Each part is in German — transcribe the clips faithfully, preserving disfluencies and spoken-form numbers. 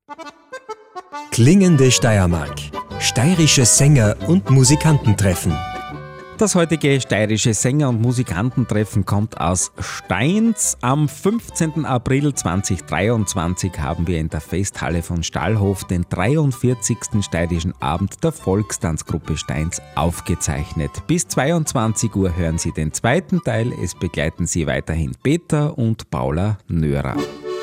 Klingende Steiermark. Steirische Sänger und Musikantentreffen. Das heutige steirische Sänger- und Musikantentreffen kommt aus Stainz. Am fünfzehnten April zweitausenddreiundzwanzig haben wir in der Festhalle von Stallhof den dreiundvierzigsten steirischen Abend der Volkstanzgruppe Stainz aufgezeichnet. Bis zweiundzwanzig Uhr hören Sie den zweiten Teil. Es begleiten Sie weiterhin Peter und Paula Nörer.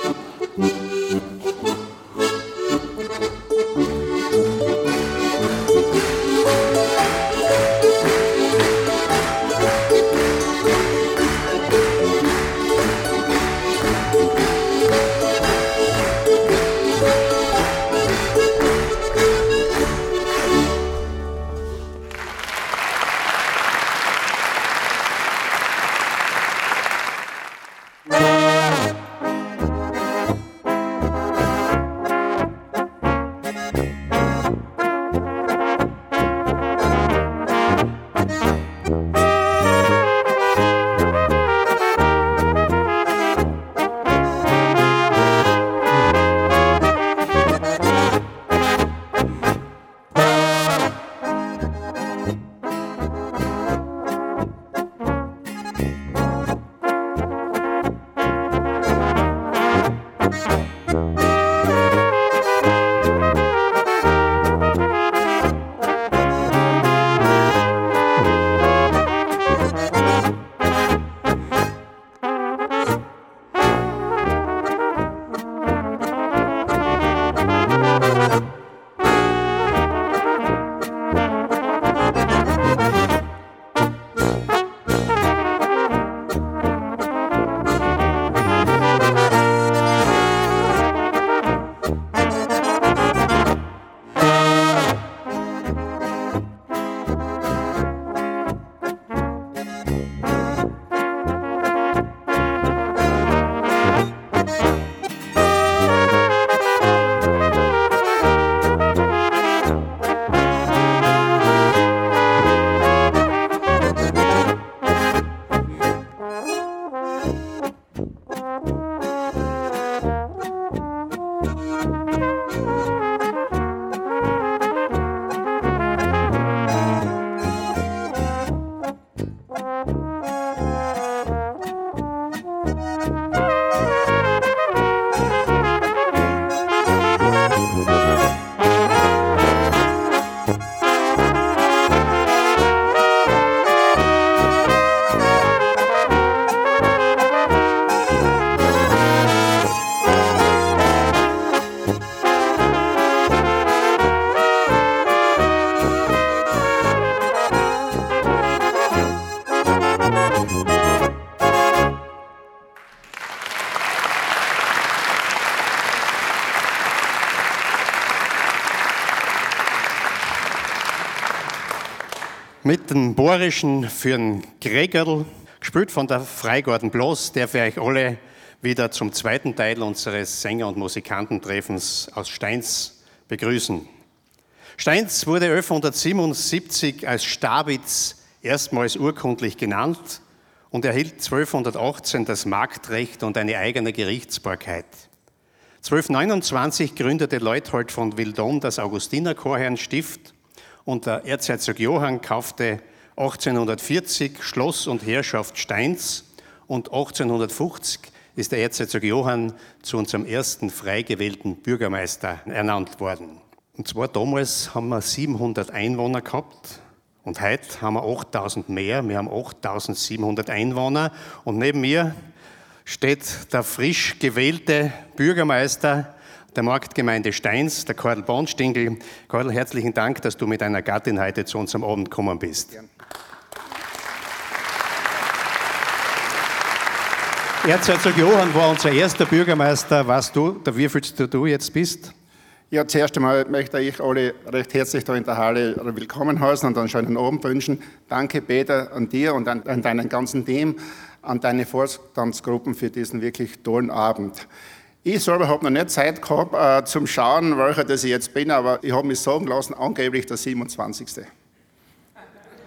Mit dem Bohrischen für den Gregerl, gespielt von der Freigarten Bloß, darf ich euch alle wieder zum zweiten Teil unseres Sänger- und Musikantentreffens aus Stainz begrüßen. Stainz wurde elfhundertsiebenundsiebzig als Stabitz erstmals urkundlich genannt und erhielt zwölfhundertachtzehn das Marktrecht und eine eigene Gerichtsbarkeit. zwölfhundertneunundzwanzig gründete Leuthold von Wildon das Augustinerchorherrenstift und der Erzherzog Johann kaufte achtzehnhundertvierzig Schloss und Herrschaft Stainz und achtzehnhundertfünfzig ist der Erzherzog Johann zu unserem ersten frei gewählten Bürgermeister ernannt worden. Und zwar damals haben wir siebenhundert Einwohner gehabt und heute haben wir achttausend mehr. Wir haben achttausendsiebenhundert Einwohner und neben mir steht der frisch gewählte Bürgermeister der Marktgemeinde Stainz, der Karl Bornstingel. Karl, herzlichen Dank, dass du mit deiner Gattin heute zu unserem Abend gekommen bist. Gern. Erzherzog Johann war unser erster Bürgermeister. Weißt du, der wievielste du jetzt bist? Ja, zuerst einmal möchte ich alle recht herzlich da in der Halle willkommen heißen und einen schönen Abend wünschen. Danke, Peter, an dir und an, an deinem ganzen Team, an deine Vorstandsgruppen für diesen wirklich tollen Abend. Ich selber habe noch nicht Zeit gehabt, äh, zum Schauen, welcher das ich jetzt bin, aber ich habe mich sagen lassen, angeblich der siebenundzwanzigste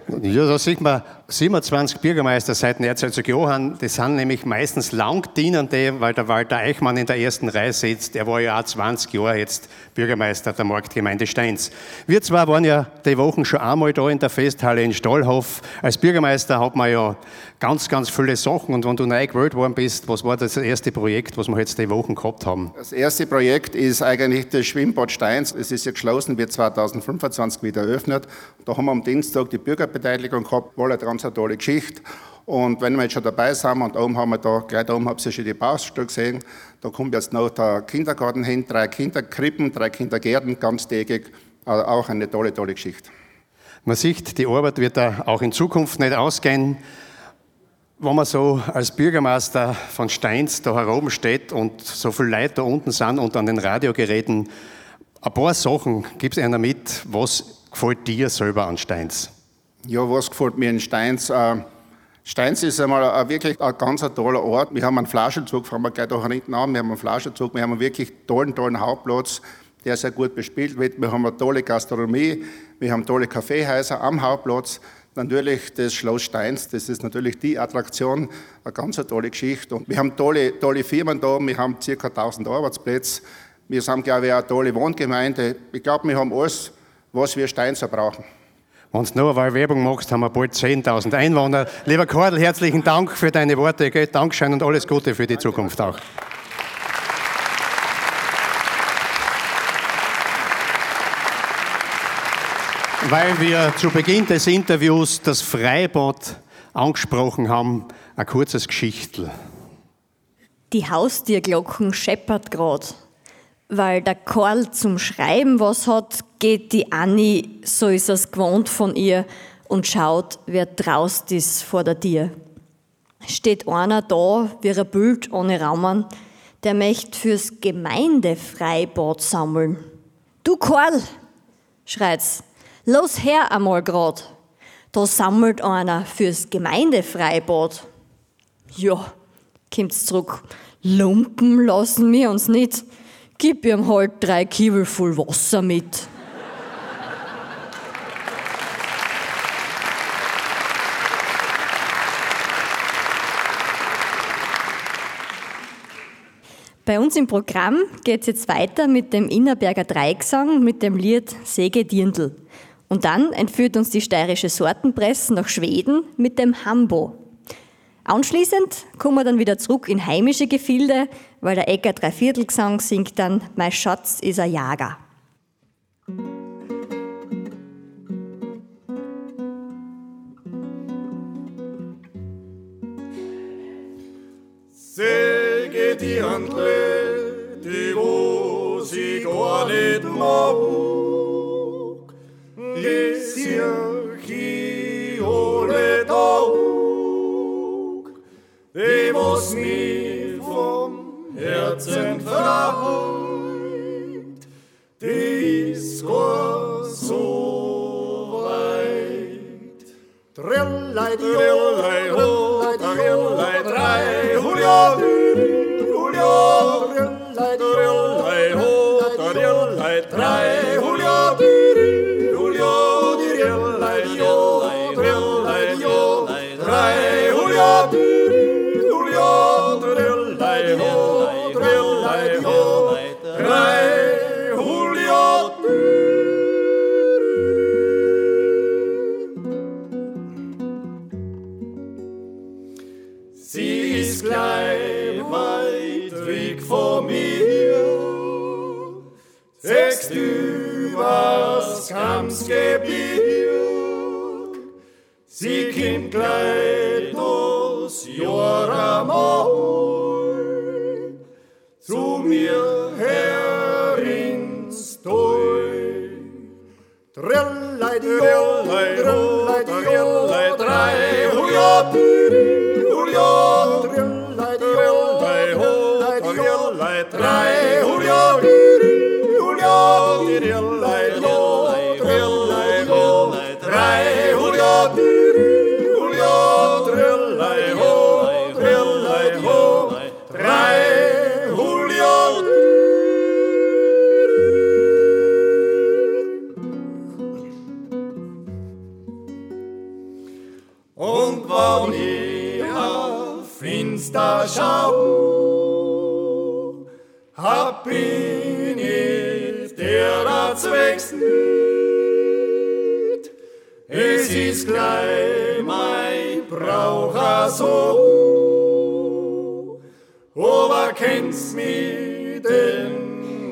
Ja, da sieht man siebenundzwanzig Bürgermeister seit dem Erzherzog Johann. Das sind nämlich meistens Langdienende, weil der Walter Eichmann in der ersten Reihe sitzt. Der war ja auch zwanzig Jahre jetzt Bürgermeister der Marktgemeinde Steins. Wir zwei waren ja die Wochen schon einmal da in der Festhalle in Stahlhof. Als Bürgermeister hat man ja ganz, ganz viele Sachen. Und wenn du neu gewählt worden bist, was war das erste Projekt, was wir jetzt die Wochen gehabt haben? Das erste Projekt ist eigentlich das Schwimmbad Steins. Es ist ja geschlossen, wird zweitausendfünfundzwanzig wieder eröffnet. Da haben wir am Dienstag die Bürgerbeteiligung gehabt, war eine ganz eine tolle Geschichte. Und wenn wir jetzt schon dabei sind, und oben haben wir da, gleich da oben habt ihr schon die Baustelle gesehen, da kommt jetzt noch der Kindergarten hin, drei Kinderkrippen, drei Kindergärten, ganztägig, also auch eine tolle, tolle Geschichte. Man sieht, die Arbeit wird da auch in Zukunft nicht ausgehen. Wenn man so als Bürgermeister von Steins da heroben steht und so viele Leute da unten sind und an den Radiogeräten, ein paar Sachen gibt es einer mit, was gefällt dir selber an Steins? Ja, was gefällt mir in Steins? Äh, Steins ist einmal ein, wirklich ein ganz ein toller Ort. Wir haben einen Flaschenzug, fangen wir gleich da hinten an, wir haben einen Flaschenzug, wir haben einen wirklich tollen, tollen Hauptplatz, der sehr gut bespielt wird. Wir haben eine tolle Gastronomie, wir haben tolle Kaffeehäuser am Hauptplatz. Natürlich das Schloss Steins, das ist natürlich die Attraktion, eine ganz eine tolle Geschichte. Und wir haben tolle, tolle Firmen da, wir haben ca. tausend Arbeitsplätze. Wir sind, glaube ich, eine tolle Wohngemeinde. Ich glaube, wir haben alles, was wir Steinser brauchen. Wenn du noch eine Werbung machst, haben wir bald zehntausend Einwohner. Lieber Kordel, herzlichen Dank für deine Worte. Gell? Dankeschön und alles Gute für die Zukunft auch. Weil wir zu Beginn des Interviews das Freibad angesprochen haben, ein kurzes Geschichtel. Die Haustierglocken scheppert grad. Weil der Karl zum Schreiben was hat, geht die Anni, so ist es gewohnt von ihr, und schaut, wer draust ist vor der Tür. Steht einer da, wie ein Bild ohne Rahmen, der möcht fürs Gemeindefreibad sammeln. Du Karl, schreit's, los her einmal grad. Da sammelt einer fürs Gemeindefreibad. Ja, kommt's zurück, Lumpen lassen wir uns nicht. Gib ihm halt drei Kiebel voll Wasser mit. Bei uns im Programm geht es jetzt weiter mit dem Innerberger Dreigesang mit dem Lied Säge Dirndl. Und dann entführt uns die steirische Sortenpresse nach Schweden mit dem Hambo. Anschließend kommen wir dann wieder zurück in heimische Gefilde, weil der Ecker Dreiviertelgesang singt dann Mein Schatz ist ein Jager. Säge Dirndl, die wo sie gar nicht mag, les ihr chi alle Tag. Die, was mich vom Herzen freut, die ist gar so weit. Drillei, drillei, ho, drillei, drei, Julia, Julia, drillei, drillei, ho, drillei, drei, Julia, Julia, drillei, jo, drillei, jo, drei, Julia, Drillei ho, drillei ho, drei Julia. Sie ist gleich weit weg von mir, sechst übers Kamsgebirg. Sie kommt gleich das Jahr einmal zu mir her ins Tal. Drillei, drillei, drillei, drillei, drei, Julia, Julia, drillei, drillei, ho, drillei, drei, Julia, Julia, drillei, ho, drillei, ho, drei, Julia, Julia, drillei, ho, drillei, ho, drei, Julia. ist da schau, hab bin ich, der das wächst nicht. Es ist gleich mein Braucher so, aber kennst mich denn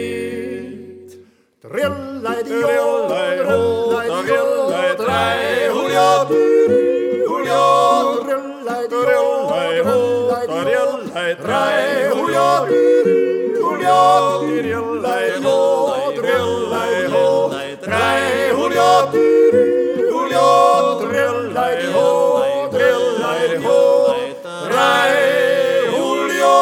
nicht? Drillei, drillei, drillei, drillei, drei, Julio, Julio, drillei, drillei, drillei, drei, Julio, Julio, drillei, drillei, drei, Julio, Julio, drillei, drillei, drei, Julio.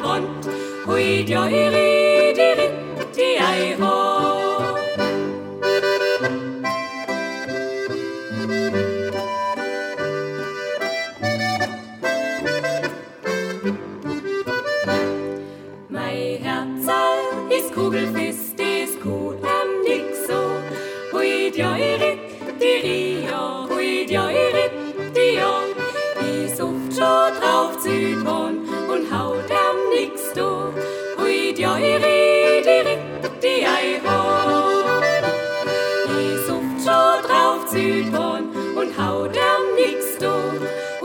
Hui, di, ri, di, ri, di, ai, ho.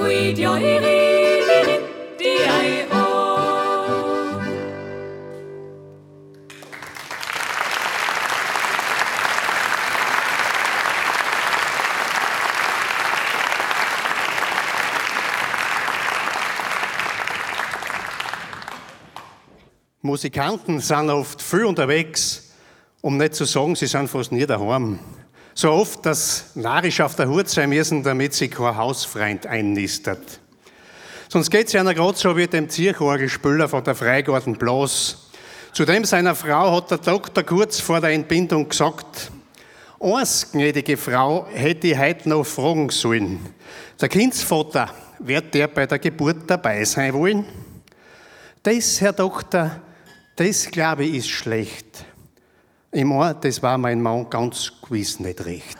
Musikanten sind oft viel unterwegs, um nicht zu sagen, sie sind fast nie daheim. So oft, dass narrisch auf der Hut sein müssen, damit sie kein Hausfreund einnistet. Sonst geht es ja gerade so wie dem Zirchorgelspieler von der Freigarten Blas. Zu dem seiner Frau hat der Doktor kurz vor der Entbindung gesagt, eins, gnädige Frau, hätte ich heute noch fragen sollen. Der Kindsvater, wird der bei der Geburt dabei sein wollen? Das, Herr Doktor, das glaube ich ist schlecht. Ich meine, das war mein Mann ganz gewiss nicht recht.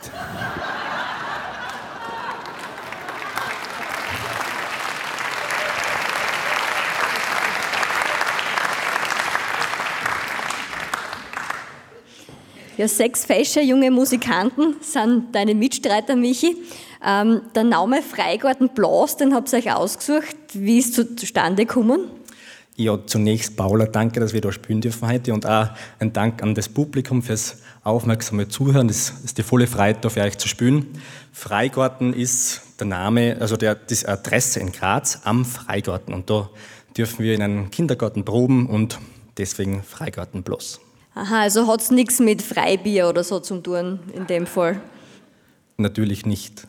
Ja, sechs fesche junge Musikanten sind deine Mitstreiter, Michi. Ähm, der Name Freigarten Blas, den habt ihr euch ausgesucht. Wie ist es zustande gekommen? Ja, zunächst, Paula, danke, dass wir da spielen dürfen heute und auch ein Dank an das Publikum fürs aufmerksame Zuhören. Es ist die volle Freude, da für euch zu spielen. Freigarten ist der Name, also der, die Adresse in Graz am Freigarten und da dürfen wir in einem Kindergarten proben und deswegen Freigarten Blas. Aha, also hat es nichts mit Freibier oder so zu tun in dem Fall? Natürlich nicht.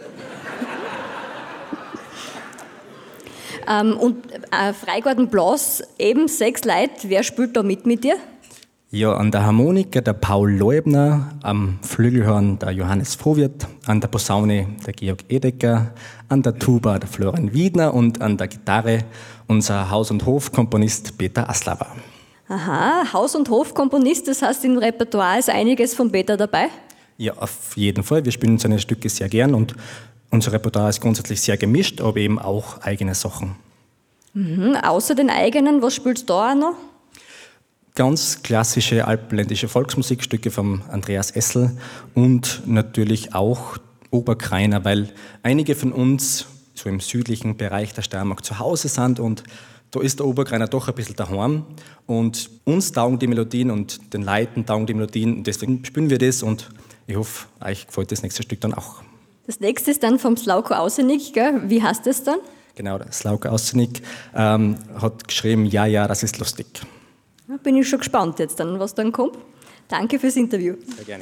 Ähm, und äh, Freigarten Blas, eben sechs Leute. Wer spielt da mit mit dir? Ja, an der Harmonika der Paul Leubner, am Flügelhorn der Johannes Frohwirt, an der Posaune der Georg Edecker, an der Tuba der Florian Wiedner und an der Gitarre unser Haus- und Hofkomponist Peter Aslava. Aha, Haus- und Hofkomponist, das heißt, im Repertoire ist einiges von Peter dabei? Ja, auf jeden Fall. Wir spielen seine Stücke sehr gern und unser Repertoire ist grundsätzlich sehr gemischt, aber eben auch eigene Sachen. Mhm, außer den eigenen, was spielst du da auch noch? Ganz klassische alpenländische Volksmusikstücke von Andreas Essel und natürlich auch Oberkreiner, weil einige von uns so im südlichen Bereich der Steiermark zu Hause sind und da ist der Oberkreiner doch ein bisschen daheim und uns taugen die Melodien und den Leuten taugen die Melodien und deswegen spielen wir das und ich hoffe, euch gefällt das nächste Stück dann auch. Das nächste ist dann vom Slauko Ausenig, gell? Wie heißt das dann? Genau, der Slauko Ausenig ähm, hat geschrieben, ja, ja, das ist lustig. Ja, bin ich schon gespannt jetzt dann, was dann kommt. Danke fürs Interview. Sehr gerne.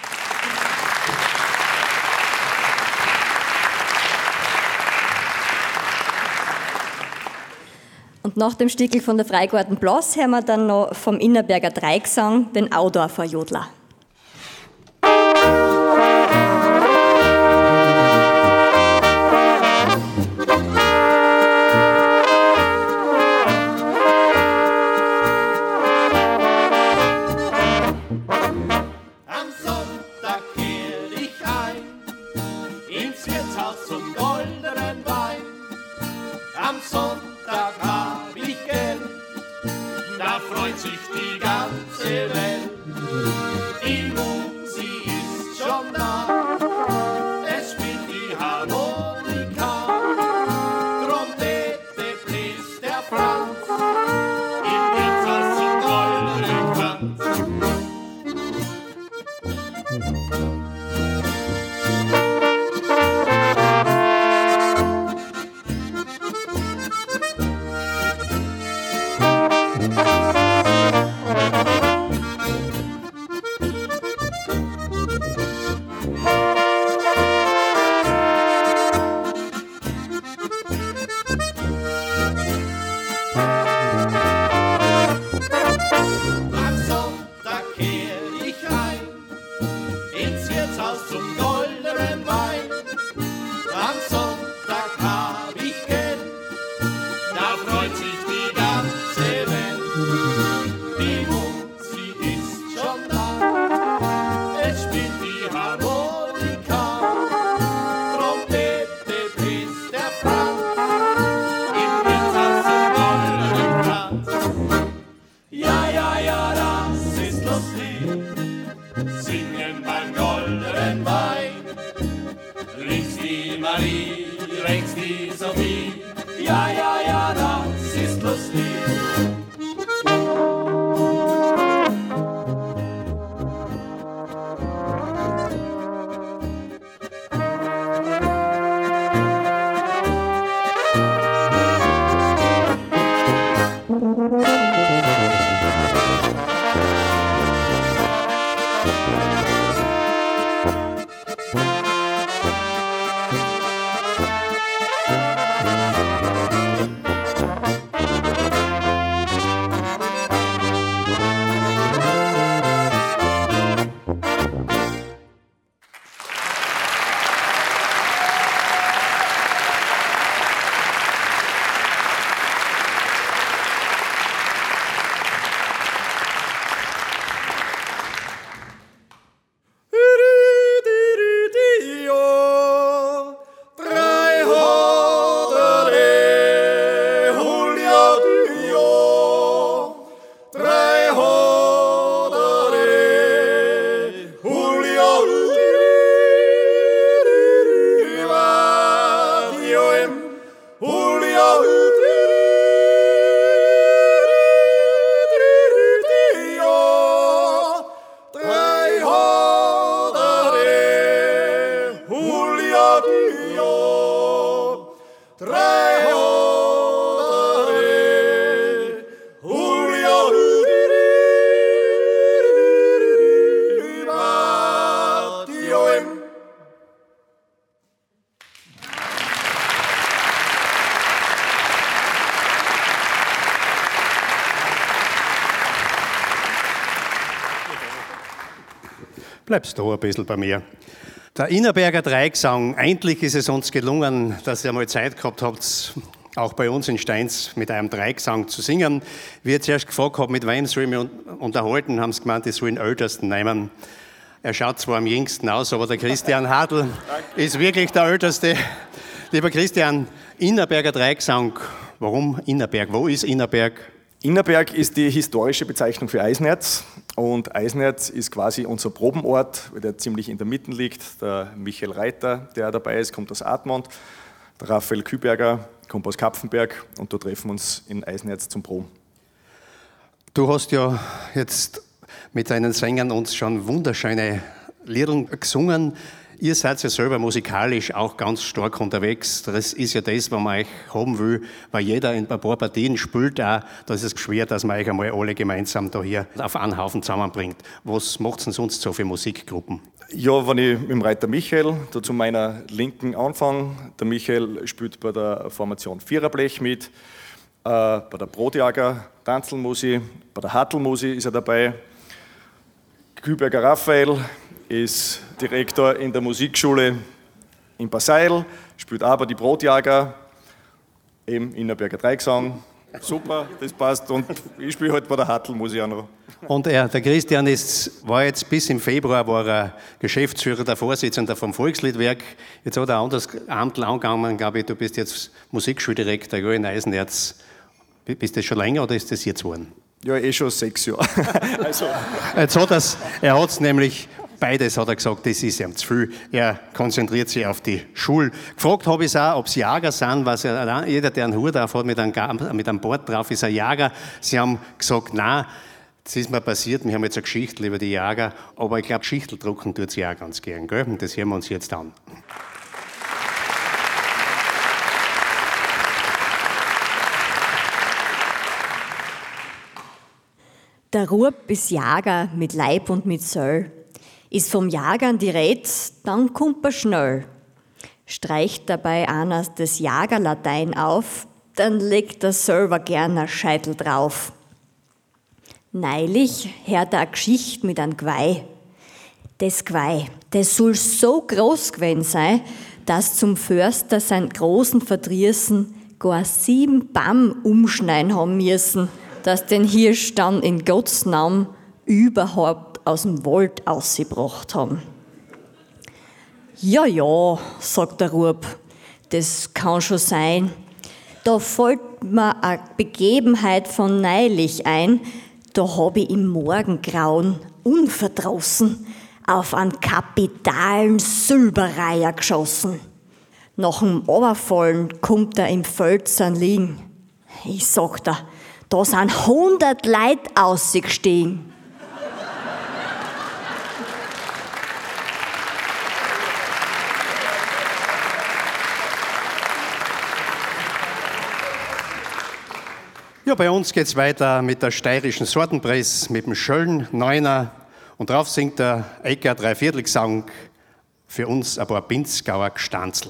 Und nach dem Stickel von der Freigarten Blas hören wir dann noch vom Innerberger Dreigesang den Audorfer Jodler. vis-à-vis. Ja, ja, ja, das ist lustig. Bleibst du ein bisschen bei mir. Der Innerberger Dreigesang, endlich ist es uns gelungen, dass ihr mal Zeit gehabt habt, auch bei uns in Steins mit einem Dreigesang zu singen. Wie ich zuerst gefragt habe, mit wem sollen wir unterhalten, haben sie gemeint, die sollen den Ältesten nehmen. Er schaut zwar am jüngsten aus, aber der Christian Hadl ist wirklich der Älteste. Lieber Christian, Innerberger Dreigesang, warum Innerberg? Wo ist Innerberg? Innerberg ist die historische Bezeichnung für Eisenerz und Eisenerz ist quasi unser Probenort, weil der ziemlich in der Mitte liegt. Der Michael Reiter, der dabei ist, kommt aus Admont, der Raphael Küberger kommt aus Kapfenberg und da treffen wir uns in Eisenerz zum Proben. Du hast ja jetzt mit deinen Sängern uns schon wunderschöne Lieder gesungen. Ihr seid ja selber musikalisch auch ganz stark unterwegs. Das ist ja das, was man euch haben will, weil jeder in ein paar Partien spielt auch. Da ist es schwer, dass man euch einmal alle gemeinsam da hier auf einen Haufen zusammenbringt. Was macht es denn sonst so für Musikgruppen? Ja, wenn ich mit dem Reiter Michael, da zu meiner Linken anfange. Der Michael spielt bei der Formation Viererblech mit, äh, bei der Brotjager Tanzelmusi, bei der Hartelmusi ist er dabei. Küberger Raphael ist Direktor in der Musikschule in Passeil, spielt aber die Brotjager, eben Innerberger Dreigesang. Super, das passt. Und ich spiele halt bei der Hartl, muss ich auch noch. Und er, der Christian ist, war jetzt bis im Februar war er Geschäftsführer, der Vorsitzende vom Volksliedwerk. Jetzt hat er ein anderes Amt angegangen, glaube ich, du bist jetzt Musikschuldirektor in Eisenerz. Bist du das schon länger oder ist das jetzt geworden? Ja, eh schon sechs Jahre. Also. Jetzt hat er's, er hat es nämlich, beides hat er gesagt, das ist ihm zu viel. Er konzentriert sich auf die Schule. Gefragt habe ich es auch, ob sie Jager sind, weil ja, jeder, der einen Hut auf hat mit einem, mit einem Bord drauf, ist ein Jager. Sie haben gesagt, nein, das ist mir passiert, wir haben jetzt eine Geschichte über die Jager, aber ich glaube, Geschichten drucken tut sie auch ganz gern, gell? Und das hören wir uns jetzt an. Der Rupp ist Jager mit Leib und mit Soll. Ist vom Jagern die Rede, dann kommt er schnell. Streicht dabei einer das Jagerlatein auf, dann legt er selber gern ein Scheitel drauf. Neulich hört er eine Geschichte mit einem Gweih. Das Gweih, das soll so groß gewesen sein, dass zum Förster seinen großen Verdrießen gar sieben Bamm umschneiden haben müssen, dass den Hirsch dann in Gottes Namen überhaupt aus dem Wald ausgebracht haben. Ja, ja, sagt der Rupp, das kann schon sein. Da fällt mir eine Begebenheit von neulich ein, da habe ich im Morgengrauen unverdrossen auf einen kapitalen Silberreiher geschossen. Nach dem Oberfallen kommt er im Völzern liegen. Ich sag da, da sind hundert Leute ausgestiegen. Ja, bei uns geht's weiter mit der steirischen Sortenpresse, mit dem schönen Neuner. Und drauf singt der Eiker Dreiviertelgesang für uns ein paar Pinzgauer Gstanzl.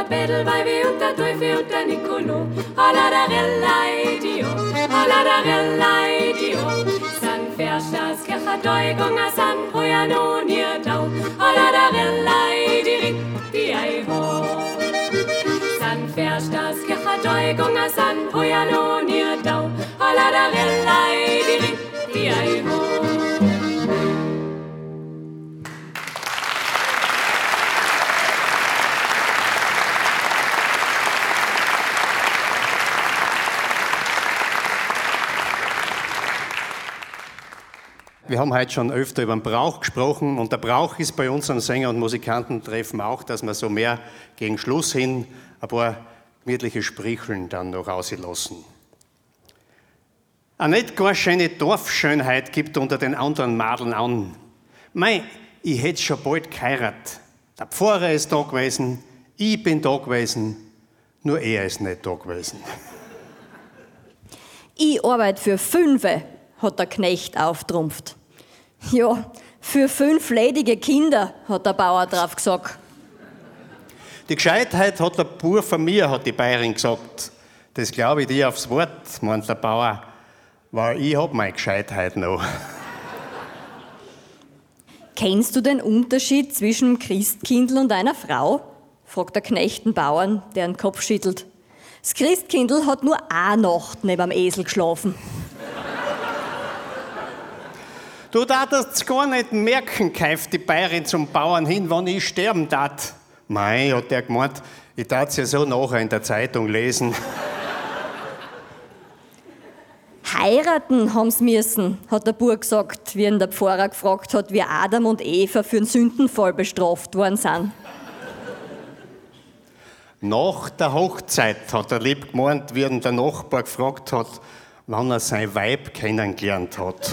Bedelweibe und der Teufel und der Nicolo. Holladarella-Idio, Holladarella-Idio. San Verstas Kircherdeugung, San Hojanonierdau. Holladarella-Idi, die Eiho. San Verstas Kircherdeugung, San Hojanonierdau. Holladarella-Idi, die Eiho. Wir haben heute schon öfter über den Brauch gesprochen und der Brauch ist bei unseren Sänger- und Musikantentreffen auch, dass wir so mehr gegen Schluss hin ein paar gemütliche Spricheln dann noch rauslassen. Eine nicht gar schöne Dorfschönheit gibt unter den anderen Madeln an. Mei, ich hätte schon bald geheiratet. Der Pfarrer ist da gewesen, ich bin da gewesen, nur er ist nicht da gewesen. Ich arbeite für Fünfe, hat der Knecht auftrumpft. Ja, für fünf ledige Kinder, hat der Bauer drauf gesagt. Die Gescheitheit hat der Bub von mir, hat die Bayerin gesagt. Das glaube ich dir aufs Wort, meint der Bauer, weil ich hab meine Gescheitheit noch. Kennst du den Unterschied zwischen einem Christkindl und einer Frau? Fragt der Knecht den Bauern, der den Kopf schüttelt. Das Christkindl hat nur eine Nacht neben dem Esel geschlafen. Du darfst gar nicht merken, keift die Bayerin zum Bauern hin, wann ich sterben tat. Mei, hat der gemeint, ich darf's ja so nachher in der Zeitung lesen. Heiraten haben's müssen, hat der Bub gesagt, wie ihn der Pfarrer gefragt hat, wie Adam und Eva für den Sündenfall bestraft worden sind. Nach der Hochzeit hat er lieb gemeint, wie ihn der Nachbar gefragt hat, wann er sein Weib kennengelernt hat.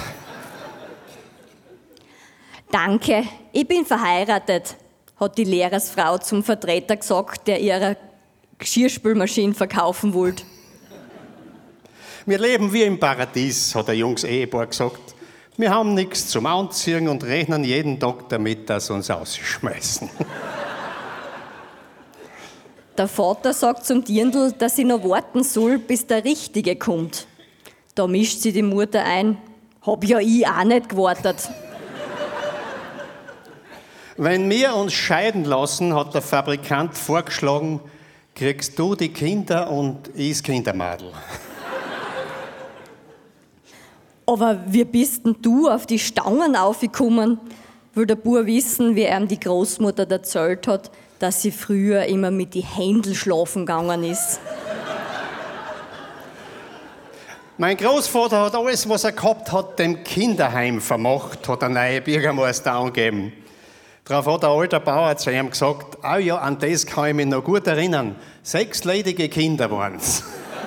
Danke, ich bin verheiratet, hat die Lehrersfrau zum Vertreter gesagt, der ihre Geschirrspülmaschine verkaufen wollte. Wir leben wie im Paradies, hat ein junges Ehepaar gesagt. Wir haben nichts zum Anziehen und rechnen jeden Tag damit, dass sie uns ausschmeißen. Der Vater sagt zum Dirndl, dass sie noch warten soll, bis der Richtige kommt. Da mischt sie die Mutter ein. Hab ja ich auch nicht gewartet. Wenn wir uns scheiden lassen, hat der Fabrikant vorgeschlagen, kriegst du die Kinder und ich das Kindermadel. Aber wie bist denn du auf die Stangen aufgekommen? Will der Bub wissen, wie ihm die Großmutter erzählt hat, dass sie früher immer mit die Händel schlafen gegangen ist. Mein Großvater hat alles, was er gehabt hat, dem Kinderheim vermacht, hat der neue Bürgermeister angegeben. Darauf hat der alte Bauer zu ihm gesagt, oh ja, an das kann ich mich noch gut erinnern. Sechs ledige Kinder waren's.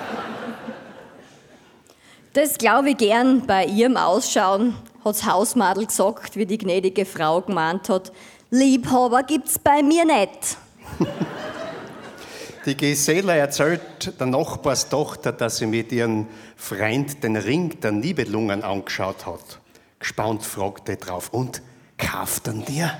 Das glaube ich gern bei ihrem Ausschauen, hat das Hausmadel gesagt, wie die gnädige Frau gemeint hat. Liebhaber gibt's bei mir nicht. Die Gisela erzählt der Nachbarstochter, dass sie mit ihrem Freund den Ring der Nibelungen angeschaut hat. Gespannt fragte drauf, und, kauft er dir?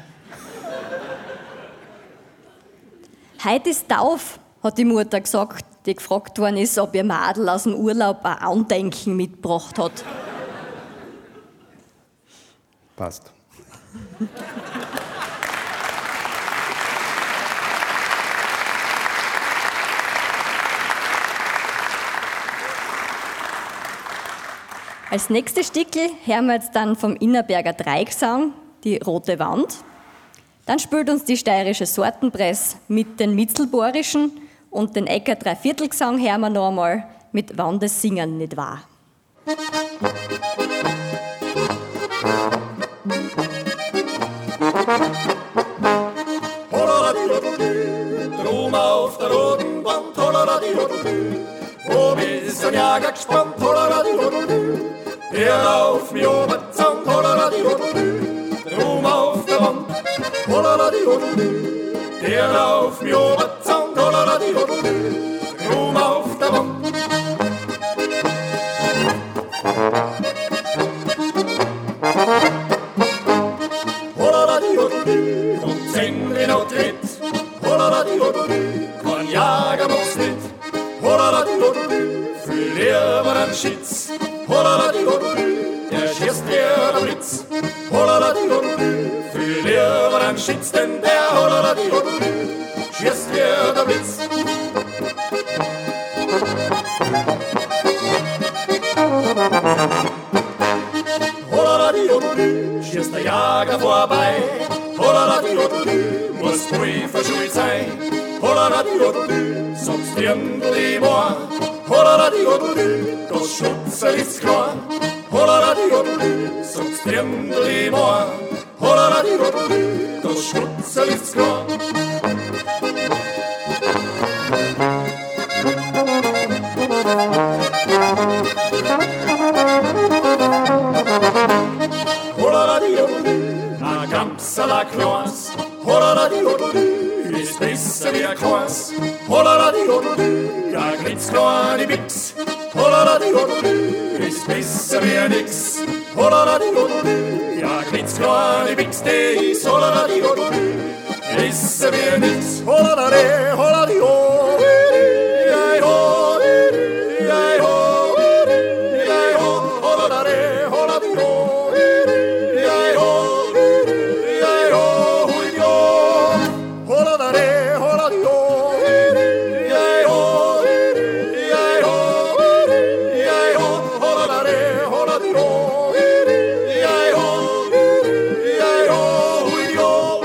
Heute ist Tauf, hat die Mutter gesagt, die gefragt worden ist, ob ihr Madel aus dem Urlaub ein Andenken mitgebracht hat. Passt. Als nächstes Stickel hören wir jetzt dann vom Innerberger Dreigesang die Rote Wand. Dann spielt uns die steirische Sortenpress mit den Mitzelbohrischen und den Äcker Dreiviertelgesang hören wir noch einmal mit Wann das Singen nicht wahr. Drum auf der roten Wand, wo ist ein Jager gespannt, der auf mir oben zankt, drum auf der Wand, der auf mir oben zankt, drum auf der Wand. Und sind wir noch dritt, kein schützt denn der Holleradi-Hodelü, schießt wie der Blitz. Holleradi-Hodelü, schießt der Jager vorbei, Holleradi-Hodelü, muss wohl verschult sein. Holleradi-Hodelü, sagst Dirndl Moor, Holleradi-Hodelü, das Schutzel ist klar. Holleradi-Hodelü, sagst Dirndl Moor, Holleradi-Hodelü, das Schutzel ist klar. Holleradi-Hodelü, a Gamsala Klaus, Holleradi-Hodelü, ist besser wie ein Klaus. Holleradi-Hodelü, a glitzkleine Bix, Holleradi-Hodelü, ist besser wie ein Nix. Holleradi-Hodelü, a glitzkleine Bix, die ist Holleradi-Hodelü, besser wie ein Nix. Holleradi, Holleradi-Ho, ei ho, ei ho, ei ho, Holleradi, Holleradi-Ho, ei ho, ei ho, hui ho, Holleradi, Holleradi-Ho, ei ho, ei ho, ei ho, Holleradi, Holleradi-Ho, ei ho, ei ho, hui ho.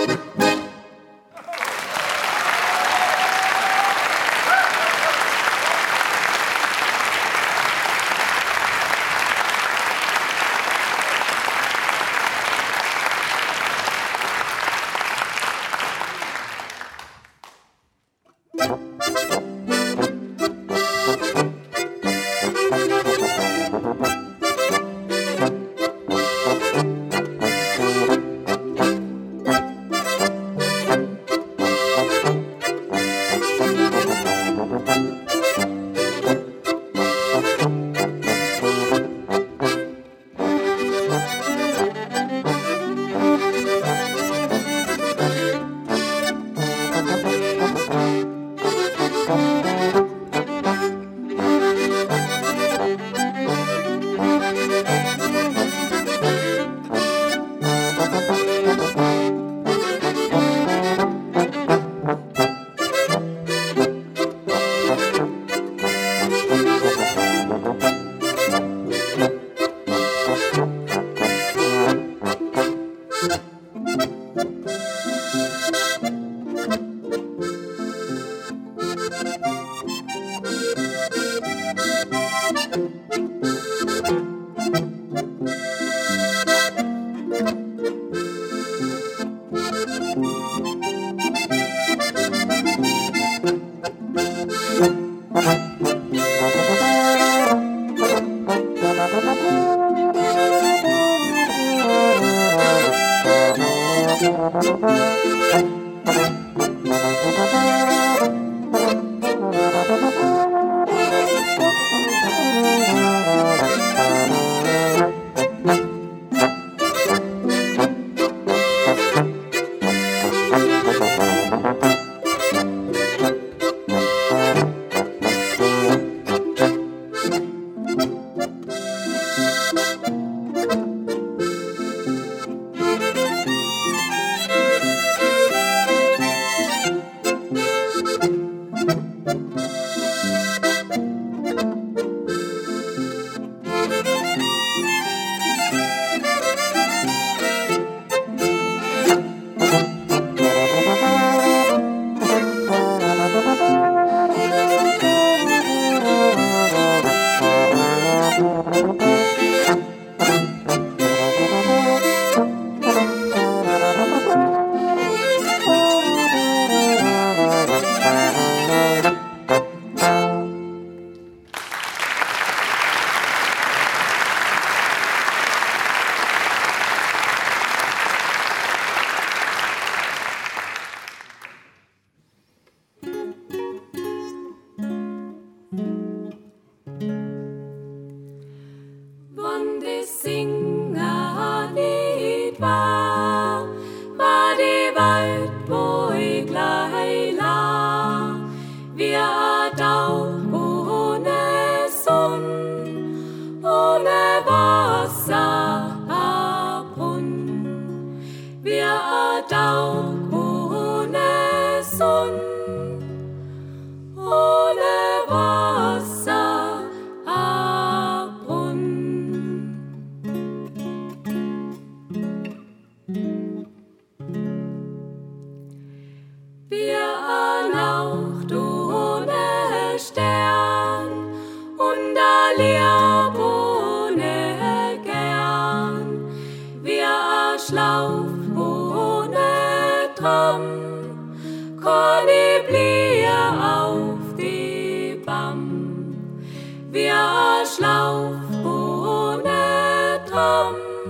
Wir a Nacht ohne Stern und a Lieb ohne gern. Wir a Schlauf ohne Traum, kann ich blieb auf die Bamm. Wir a Schlauf ohne Traum,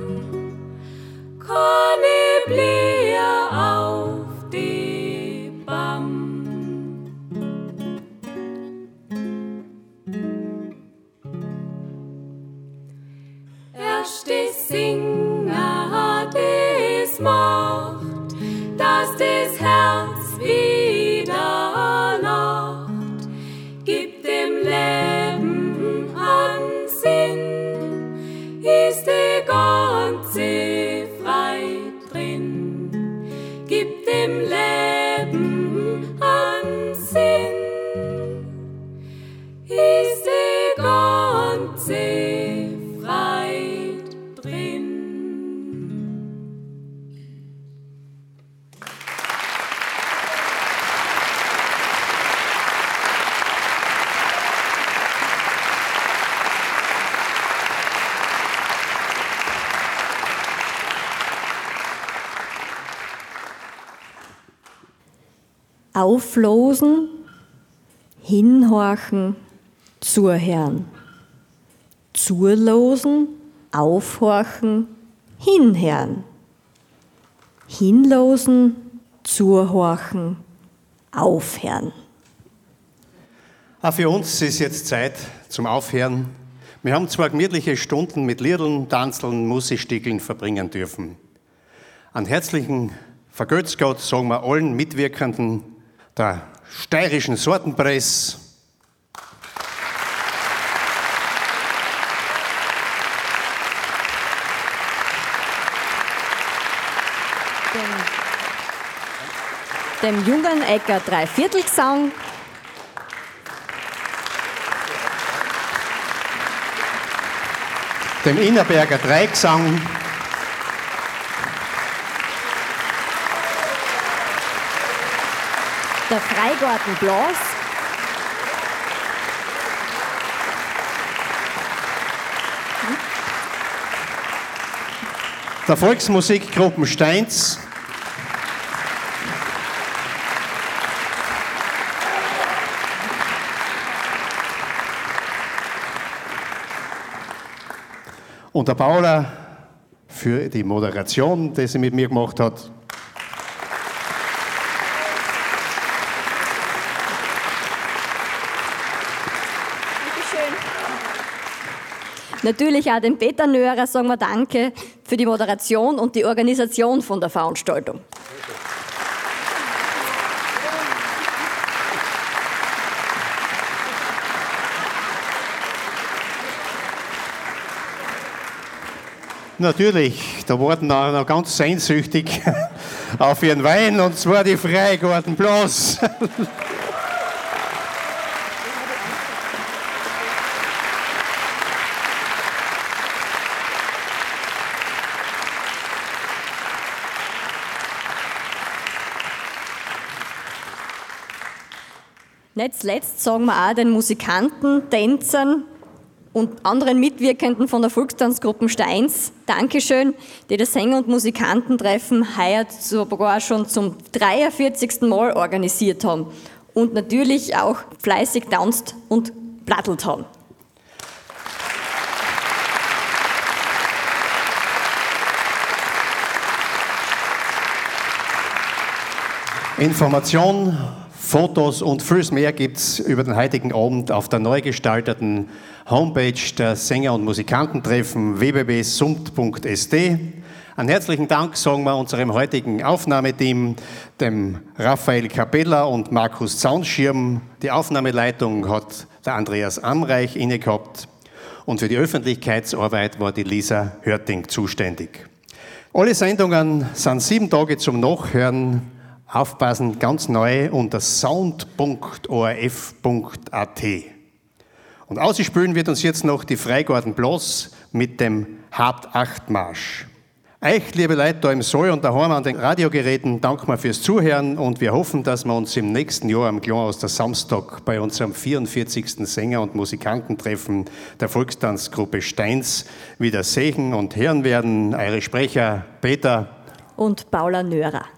kann ich blieb auf die Bamm. Erst die Singer des macht, dass das Herz wieder lacht, gibt dem Leben an Sinn, ist die ganze Freit drin, gibt dem Leben an Sinn, ist die ganze Freit drin. Auflosen, hinhorchen, zuhören. Zulosen, aufhorchen, hinhören. Hinlosen, zuhorchen, aufhören. Auch für uns ist jetzt Zeit zum Aufhören. Wir haben zwei gemütliche Stunden mit Liedern, Tanzeln, Musikstückeln verbringen dürfen. Einen herzlichen Vergelt's Gott sagen wir allen Mitwirkenden der steirischen Sortenpresse, dem, dem jungen Ecker Dreiviertelgesang, dem Innerberger Dreigesang, der Freigarten Blas, der Volksmusikgruppen Steins, und der Paula für die Moderation, die sie mit mir gemacht hat. natürlich auch dem Peter Nörer sagen wir Danke für die Moderation und die Organisation von der Veranstaltung. Natürlich, da warten auch noch ganz sehnsüchtig auf ihren Wein, und zwar die Freigarten Blas. Nicht zuletzt sagen wir auch den Musikanten, Tänzern und anderen Mitwirkenden von der Volkstanzgruppe Steins Dankeschön, die das Sänger- und Musikantentreffen heuer sogar schon zum dreiundvierzigsten Mal organisiert haben und natürlich auch fleißig tanzt und plattelt haben. Information, Fotos und vieles mehr gibt es über den heutigen Abend auf der neu gestalteten Homepage der Sänger- und Musikantentreffen w w w punkt sumt punkt s d. Einen herzlichen Dank sagen wir unserem heutigen Aufnahmeteam, dem Raphael Capella und Markus Zaunschirm. Die Aufnahmeleitung hat der Andreas Amreich inne gehabt und für die Öffentlichkeitsarbeit war die Lisa Hörting zuständig. Alle Sendungen sind sieben Tage zum Nachhören. Aufpassen, ganz neu unter sound punkt o r f punkt a t. Und ausspielen wird uns jetzt noch die Freigarten Blas mit dem Habt-Acht-Marsch. Euch, liebe Leute, da im Saal und daheim an den Radiogeräten, danken wir fürs Zuhören und wir hoffen, dass wir uns im nächsten Jahr am Klang aus der Samstag bei unserem vierundvierzigsten Sänger- und Musikantentreffen der Volkstanzgruppe Steins wieder sehen und hören werden. Eure Sprecher Peter und Paula Nörer.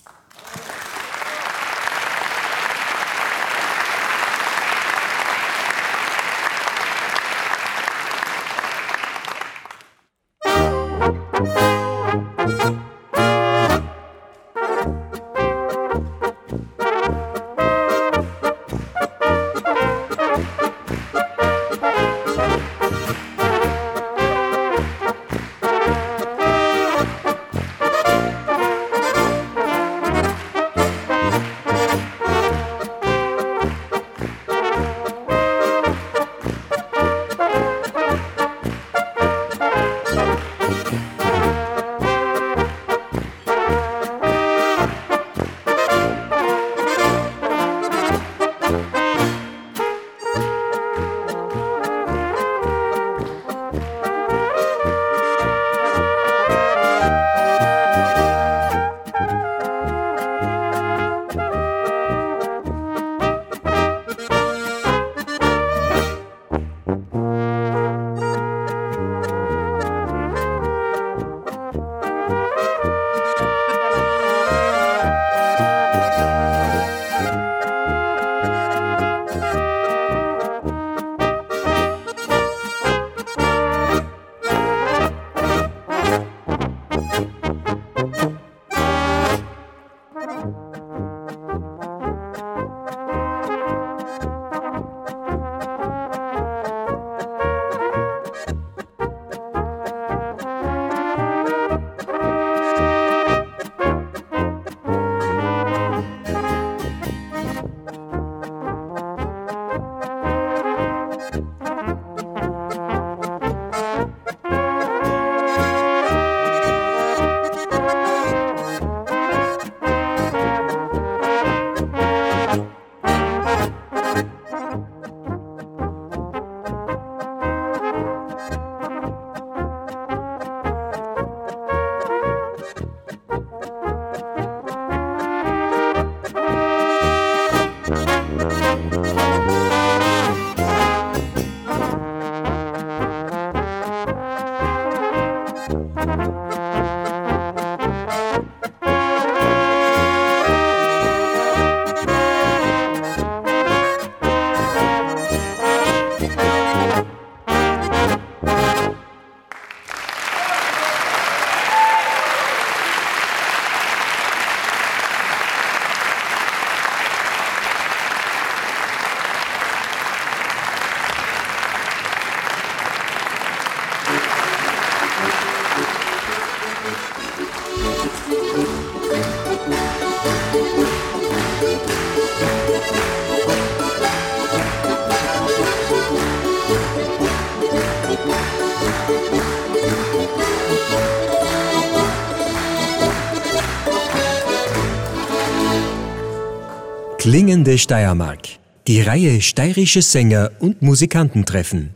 Klingende Steiermark. Die Reihe Steirische Sänger und Musikantentreffen.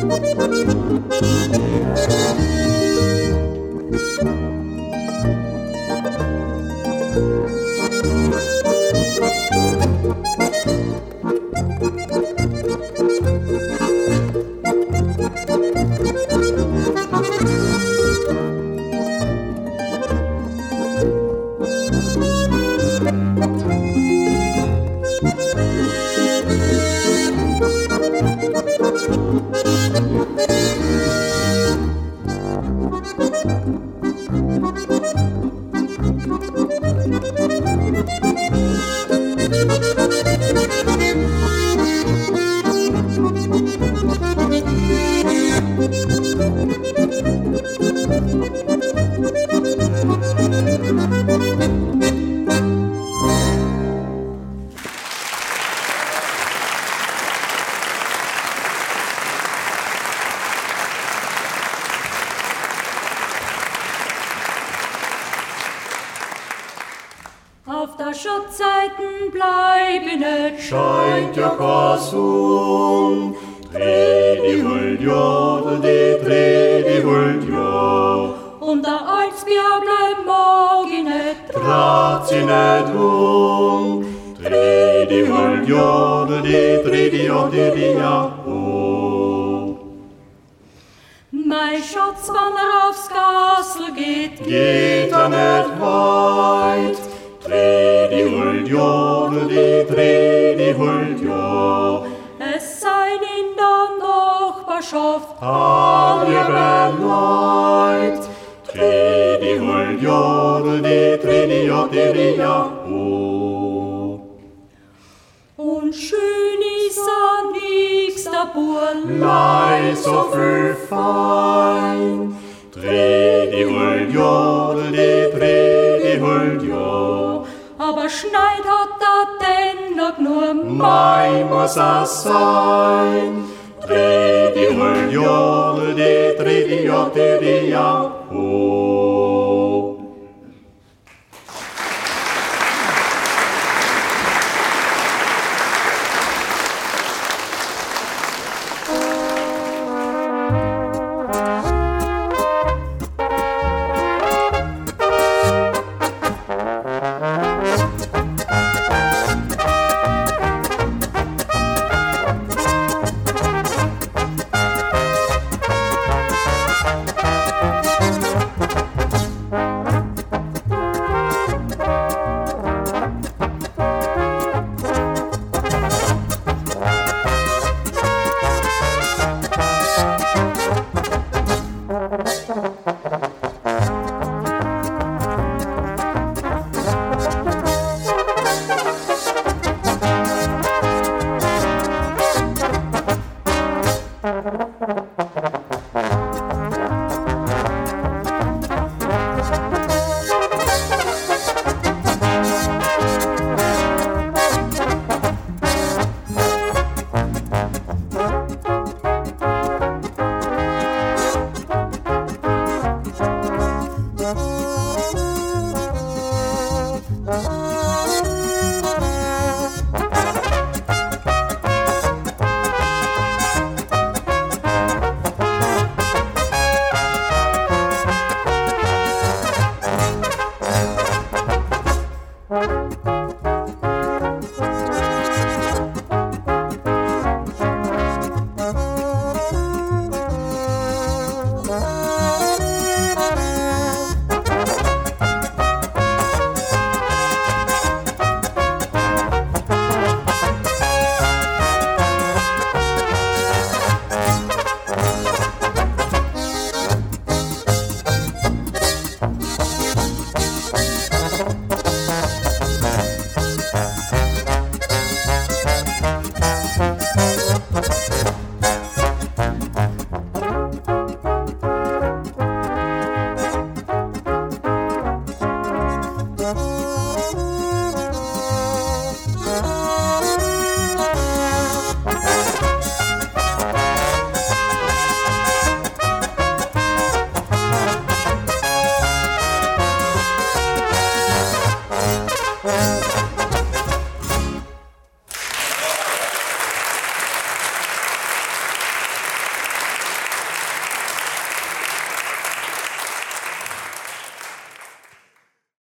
Auf der Schutzseiten bleib ich nicht, scheint ja kein Sonn. Dreh die Huld ja, die dreh die Huld ja. Und der Altsbier bleib mag ich nicht, Draht sie nicht um. Dreh die Huld ja, die dreh die ja, die die ja. Oh. Mein Schatz, wann er aufs Gassel geht, Geht er nicht weit. Dreh die Huld ja, die dreh die Huld ja. es seien in der Nachbarschaft All liebe Leut. Dreh die Huld ja, die dreh die ja, die die ja. Oh. und schön ist an nix der Burn. Lei so viel fein. Dreh die Huld ja, die dreh die Huld ja. Aber Schneid hat er dennoch nur Mai muss es sein. Dreh die Huld ja, die dreh die ja, die die ja. Oh.